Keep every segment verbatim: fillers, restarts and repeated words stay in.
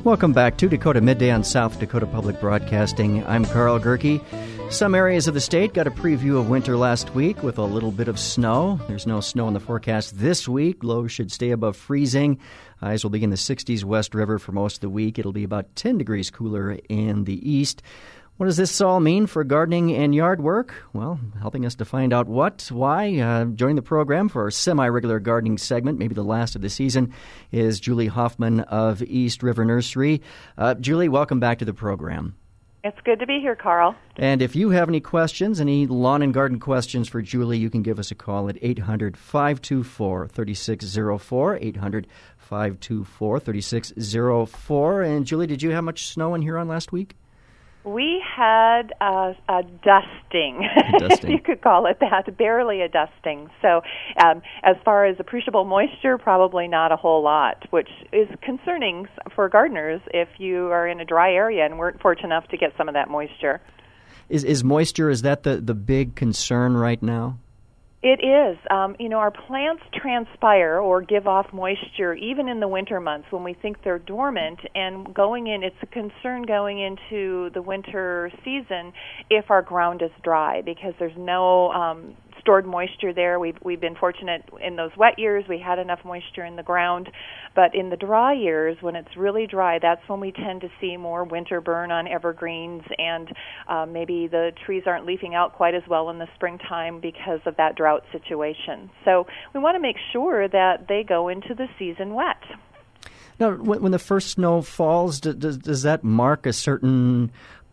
Welcome back to Dakota Midday on South Dakota Public Broadcasting. I'm Carl Gerke. Some areas of the state got a preview of winter last week with a little bit of snow. There's no snow in the forecast this week. Lows should stay above freezing. Highs will be in the sixties West River for most of the week. It'll be about ten degrees cooler in the east. What does this all mean for gardening and yard work? Well, helping us to find out what, why, uh, joining the program for our semi-regular gardening segment, maybe the last of the season, is Julie Hoffman of East River Nursery. Uh, Julie, welcome back to the program. It's good to be here, Carl. And if you have any questions, any lawn and garden questions for Julie, you can give us a call at eight hundred, five two four, three six zero four, eight hundred, five two four, three six zero four. And Julie, did you have much snow in Huron last week? We had a, a dusting, a dusting. You could call it that, barely a dusting. So um, as far as appreciable moisture, probably not a whole lot, which is concerning for gardeners if you are in a dry area and weren't fortunate enough to get some of that moisture. Is, is moisture, is that the, the big concern right now? It is. Um, you know, our plants transpire or give off moisture even in the winter months when we think they're dormant, and going in, it's a concern going into the winter season if our ground is dry because there's no um, stored moisture there. We've, we've been fortunate in those wet years. We had enough moisture in the ground, but in the dry years, when it's really dry, that's when we tend to see more winter burn on evergreens, and uh, maybe the trees aren't leafing out quite as well in the springtime because of that drought situation. So we want to make sure that they go into the season wet. Now, when the first snow falls, does, does that mark a certain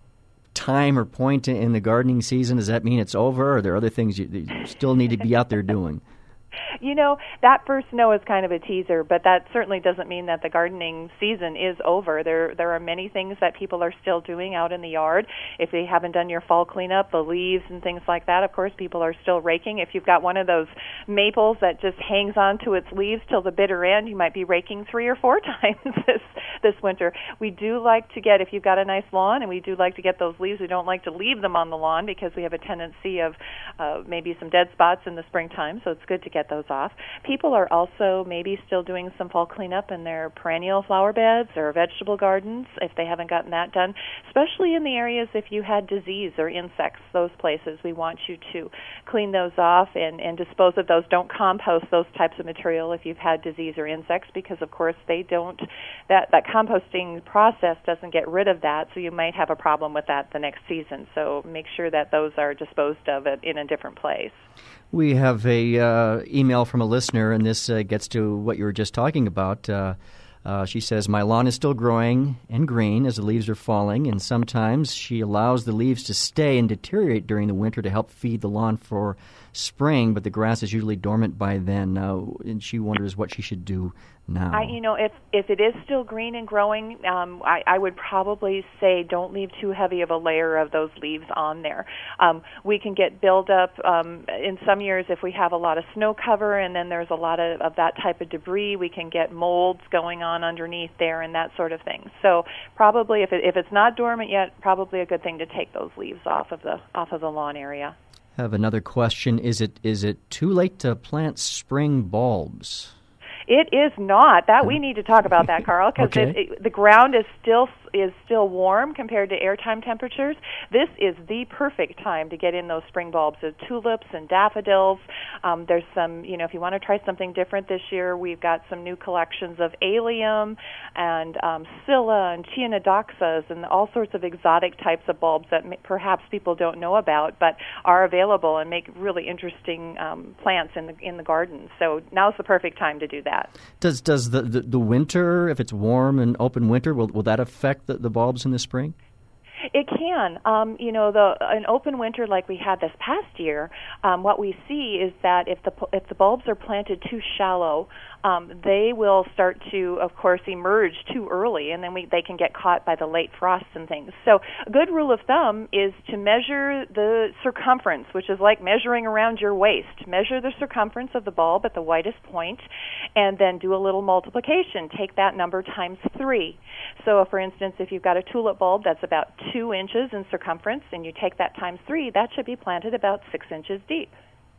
time or point in the gardening season? Does that mean it's over, or are there other things you, you still need to be out there doing? You know, that first snow is kind of a teaser, but that certainly doesn't mean that the gardening season is over. There there are many things that people are still doing out in the yard. If they haven't done your fall cleanup, the leaves and things like that, of course, people are still raking. If you've got one of those maples that just hangs on to its leaves till the bitter end, you might be raking three or four times this this winter. We do like to get, if you've got a nice lawn, and we do like to get those leaves, we don't like to leave them on the lawn because we have a tendency of uh, maybe some dead spots in the springtime, so it's good to get those off. People are also maybe still doing some fall cleanup in their perennial flower beds or vegetable gardens if they haven't gotten that done, especially in the areas if you had disease or insects, those places. We want you to clean those off and, and dispose of those. Don't compost those types of material if you've had disease or insects because, of course, they don't, that, that composting process doesn't get rid of that, so you might have a problem with that the next season. So make sure that those are disposed of in a different place. We have a uh, email from a listener, and this uh, gets to what you were just talking about. Uh, uh, she says, my lawn is still growing and green as the leaves are falling, and sometimes she allows the leaves to stay and deteriorate during the winter to help feed the lawn for spring, but the grass is usually dormant by then, uh, and she wonders what she should do now. I, you know, if if it is still green and growing, um, I, I would probably say don't leave too heavy of a layer of those leaves on there. Um, we can get buildup um, in some years if we have a lot of snow cover and then there's a lot of, of that type of debris. We can get molds going on underneath there and that sort of thing. So probably if it, if it's not dormant yet, probably a good thing to take those leaves off of the off of the lawn area. I have another question. Is it is it too late to plant spring bulbs? It is not. That we need to talk about that, Carl, because okay. the ground is still is still warm compared to airtime temperatures. This is the perfect time to get in those spring bulbs of tulips and daffodils. Um, there's some, you know, if you want to try something different this year, we've got some new collections of allium and um, scilla and chianodoxas and all sorts of exotic types of bulbs that may, perhaps people don't know about, but are available and make really interesting um, plants in the in the garden. So now's the perfect time to do that. Does does the, the, the winter, if it's warm and open winter, will will that affect the, the bulbs in the spring? It can. Um, you know, the an open winter like we had this past year, um, what we see is that if the if the bulbs are planted too shallow, um, they will start to, of course, emerge too early, and then we, they can get caught by the late frosts and things. So a good rule of thumb is to measure the circumference, which is like measuring around your waist. Measure the circumference of the bulb at the widest point, and then do a little multiplication. Take that number times three. So, for instance, if you've got a tulip bulb that's about two inches in circumference, and you take that times three, that should be planted about six inches deep.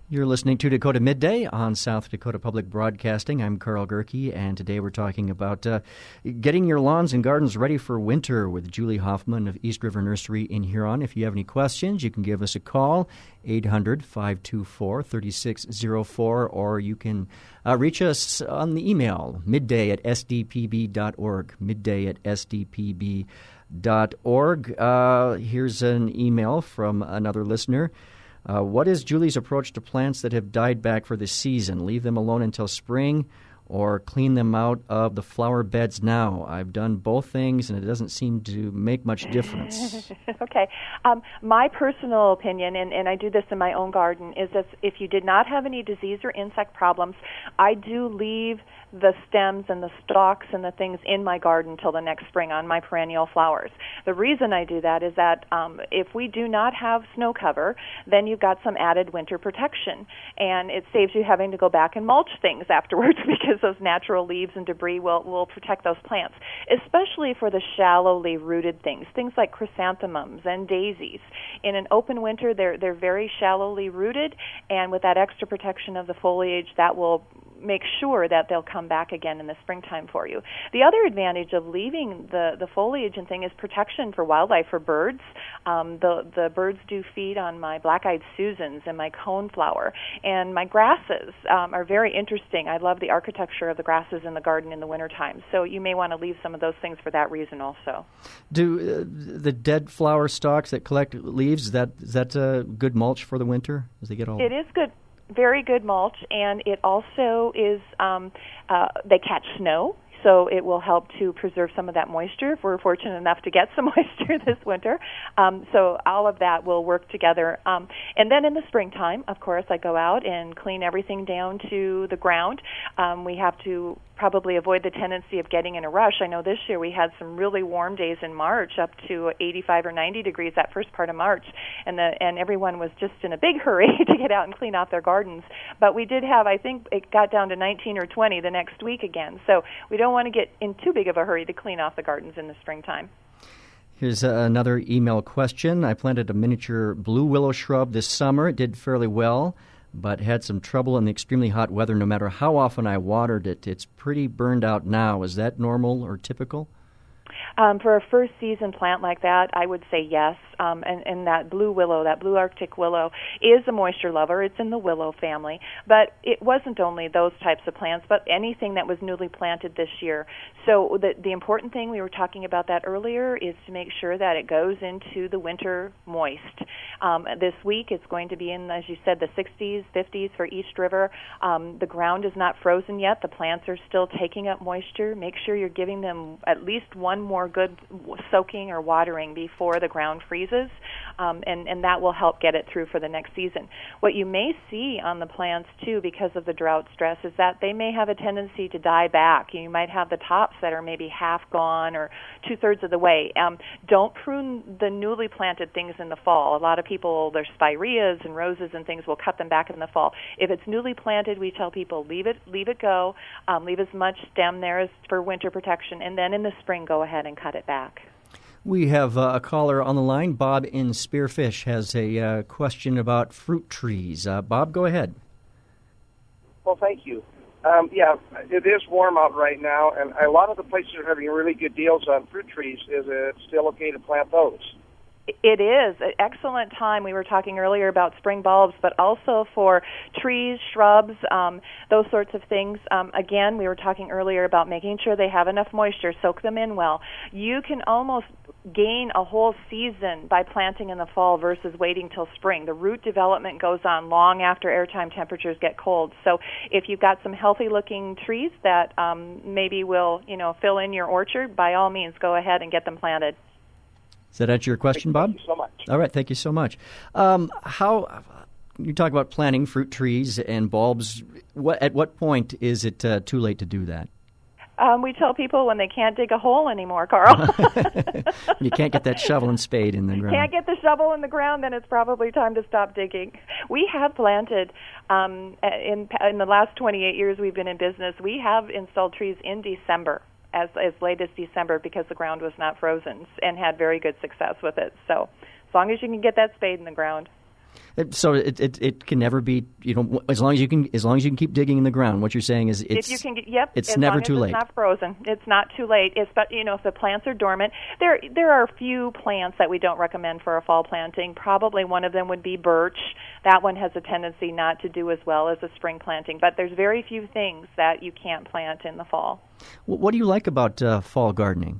You're listening to Dakota Midday on South Dakota Public Broadcasting. I'm Carl Gerke, and today we're talking about uh, getting your lawns and gardens ready for winter with Julie Hoffman of East River Nursery in Huron. If you have any questions, you can give us a call, eight hundred, five two four, three six zero four, or you can uh, reach us on the email, midday at s d p b dot org, midday at s d p b dot org. Uh, here's an email from another listener. Uh, what is Julie's approach to plants that have died back for the season? Leave them alone until spring or clean them out of the flower beds now? I've done both things, and it doesn't seem to make much difference. Okay. Um, my personal opinion, and, and I do this in my own garden, is that if you did not have any disease or insect problems, I do leave the stems and the stalks and the things in my garden till the next spring on my perennial flowers. The reason I do that is that um, if we do not have snow cover, then you've got some added winter protection, and it saves you having to go back and mulch things afterwards because those natural leaves and debris will, will protect those plants, especially for the shallowly rooted things, things like chrysanthemums and daisies. In an open winter, they're, they're very shallowly rooted, and with that extra protection of the foliage, that will make sure that they'll come back again in the springtime for you. The other advantage of leaving the, the foliage and thing is protection for wildlife, for birds. Um, the, the birds do feed on my black-eyed Susans and my coneflower. And my grasses um, are very interesting. I love the architecture of the grasses in the garden in the wintertime. So you may want to leave some of those things for that reason also. Do uh, the dead flower stalks that collect leaves, is that, is that uh, good mulch for the winter? As they get all... It is good. Very good mulch, and it also is, um, uh, they catch snow, so it will help to preserve some of that moisture if we're fortunate enough to get some moisture this winter. Um, so all of that will work together. Um, and then in the springtime, of course, I go out and clean everything down to the ground. Um, we have to probably avoid the tendency of getting in a rush. I know this year we had some really warm days in March, up to eighty-five or ninety degrees that first part of March, and the and everyone was just in a big hurry to get out and clean off their gardens. But we did have, I think it got down to nineteen or twenty the next week again. So we don't want to get in too big of a hurry to clean off the gardens in the springtime. Here's uh, another email question. I planted a miniature blue willow shrub this summer. It did fairly well, but had some trouble in the extremely hot weather no matter how often I watered it. It's pretty burned out now. Is that normal or typical? Um, for a first season plant like that, I would say yes. Um, and, and that blue willow, that blue Arctic willow, is a moisture lover. It's in the willow family. But it wasn't only those types of plants, but anything that was newly planted this year. So the, the important thing, we were talking about that earlier, is to make sure that it goes into the winter moist. Um, this week it's going to be in, as you said, the sixties, fifties for East River. Um, the ground is not frozen yet. The plants are still taking up moisture. Make sure you're giving them at least one more good soaking or watering before the ground freezes. Um, and, and that will help get it through for the next season. What you may see on the plants, too, because of the drought stress, is that they may have a tendency to die back. You might have the tops that are maybe half gone or two-thirds of the way. Um, don't prune the newly planted things in the fall. A lot of people, their spireas and roses and things, will cut them back in the fall. If it's newly planted, we tell people leave it, leave it go, um, leave as much stem there as for winter protection, and then in the spring go ahead and cut it back. We have uh, a caller on the line. Bob in Spearfish has a uh, question about fruit trees. Uh, Bob, go ahead. Well, thank you. Um, yeah, it is warm out right now, and a lot of the places are having really good deals on fruit trees. Is it still okay to plant those? It is an excellent time. We were talking earlier about spring bulbs, but also for trees, shrubs, um, those sorts of things. Um, again, we were talking earlier about making sure they have enough moisture, soak them in well. You can almost gain a whole season by planting in the fall versus waiting till spring. The root development goes on long after airtime temperatures get cold. So if you've got some healthy-looking trees that um, maybe will, you know, fill in your orchard, by all means, go ahead and get them planted. Does that answer your question, Bob? Thank you so much. All right, thank you so much. Um, how you talk about planting fruit trees and bulbs. What, at what point is it uh, too late to do that? Um, we tell people when they can't dig a hole anymore, Carl. You can't get that shovel and spade in the ground. Can't get the shovel in the ground, then it's probably time to stop digging. We have planted, um, in, in the last twenty-eight years we've been in business, we have installed trees in December. As, as late as December because the ground was not frozen, and had very good success with it. So as long as you can get that spade in the ground. So it, it it can never be, you know, as long as you can as long as you can keep digging in the ground. What you're saying is it's if you can get, yep, it's as never long as too it's late. It's not frozen. It's not too late. It's, but you know, if the plants are dormant, there there are a few plants that we don't recommend for a fall planting. Probably one of them would be birch. That one has a tendency not to do as well as a spring planting. But there's very few things that you can't plant in the fall. What do you like about uh, fall gardening?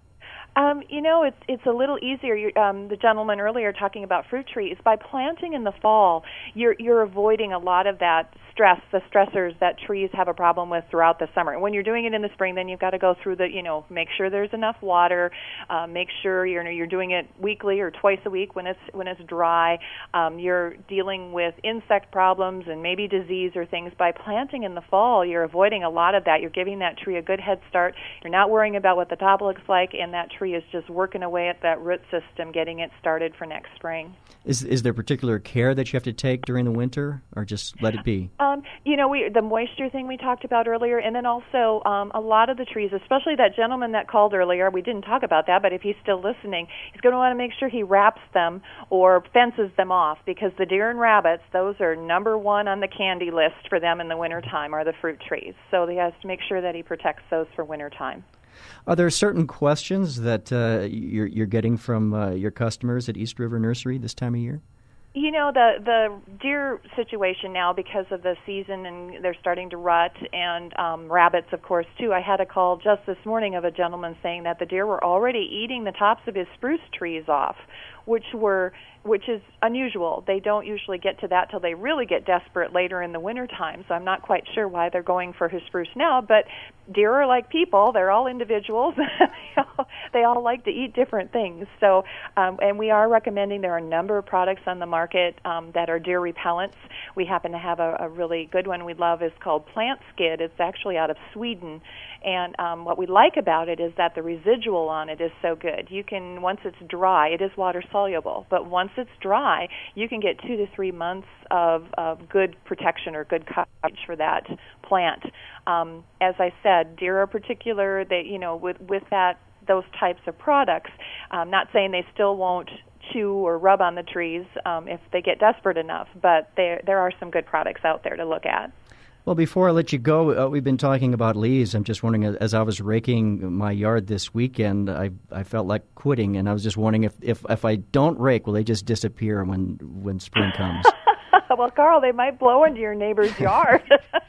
Um, you know, it's it's a little easier. You, um, the gentleman earlier talking about fruit trees. By planting in the fall, you're you're avoiding a lot of that stress, the stressors that trees have a problem with throughout the summer. When you're doing it in the spring, then you've got to go through the, you know, make sure there's enough water, uh, make sure you're you're doing it weekly or twice a week when it's when it's dry. Um, you're dealing with insect problems and maybe disease or things. By planting in the fall, you're avoiding a lot of that. You're giving that tree a good head start. You're not worrying about what the top looks like, and that tree is just working away at that root system, getting it started for next spring. Is is there particular care that you have to take during the winter, or just let it be? Um, you know, we the moisture thing we talked about earlier, and then also um, a lot of the trees, especially that gentleman that called earlier, we didn't talk about that, but if he's still listening, he's going to want to make sure he wraps them or fences them off, because the deer and rabbits, those are number one on the candy list for them in the wintertime, are the fruit trees. So he has to make sure that he protects those for wintertime. Are there certain questions that uh, you're, you're getting from uh, your customers at East River Nursery this time of year? You know, the the deer situation now, because of the season, and they're starting to rut, and um, rabbits, of course, too. I had a call just this morning of a gentleman saying that the deer were already eating the tops of his spruce trees off, which were which is unusual. They don't usually get to that till they really get desperate later in the wintertime, so I'm not quite sure why they're going for his spruce now, but deer are like people. They're all individuals. they, all, they all like to eat different things. So, um, and we are recommending, there are a number of products on the market um, that are deer repellents. We happen to have a, a really good one we love. Is called Plant Skid. It's actually out of Sweden. And um, what we like about it is that the residual on it is so good. You can, once it's dry, it is water soluble, but once it's dry, you can get two to three months of, of good protection or good coverage for that plant. Um, as I said, deer are particular. That you know, with with that those types of products. I'm not saying they still won't chew or rub on the trees um, if they get desperate enough, but there there are some good products out there to look at. Well, before I let you go, uh, we've been talking about leaves. I'm just wondering, as I was raking my yard this weekend, I I felt like quitting, and I was just wondering if, if, if I don't rake, will they just disappear when when spring comes? Well, Carl, they might blow into your neighbor's yard.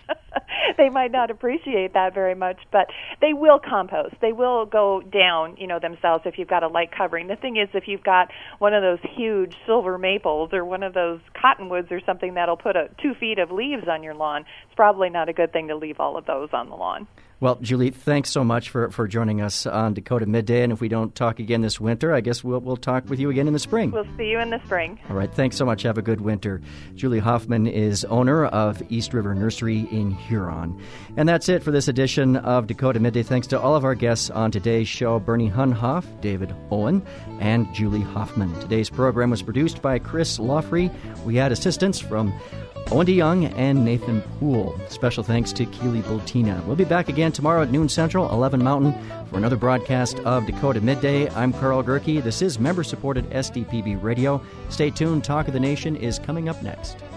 They might not appreciate that very much, but they will compost. They will go down, you know, themselves if you've got a light covering. The thing is, if you've got one of those huge silver maples or one of those cottonwoods or something that'll put a, two feet of leaves on your lawn, it's probably not a good thing to leave all of those on the lawn. Well, Julie, thanks so much for, for joining us on Dakota Midday. And if we don't talk again this winter, I guess we'll we'll talk with you again in the spring. We'll see you in the spring. All right. Thanks so much. Have a good winter. Julie Hoffman is owner of East River Nursery in Huron. And that's it for this edition of Dakota Midday. Thanks to all of our guests on today's show, Bernie Hunhoff, David Owen, and Julie Hoffman. Today's program was produced by Chris Lawfrey. We had assistance from Owen DeYoung and Nathan Poole. Special thanks to Keely Bultina. We'll be back again tomorrow at noon Central, eleven Mountain, for another broadcast of Dakota Midday. I'm Carl Gerke. This is member-supported S D P B Radio. Stay tuned. Talk of the Nation is coming up next.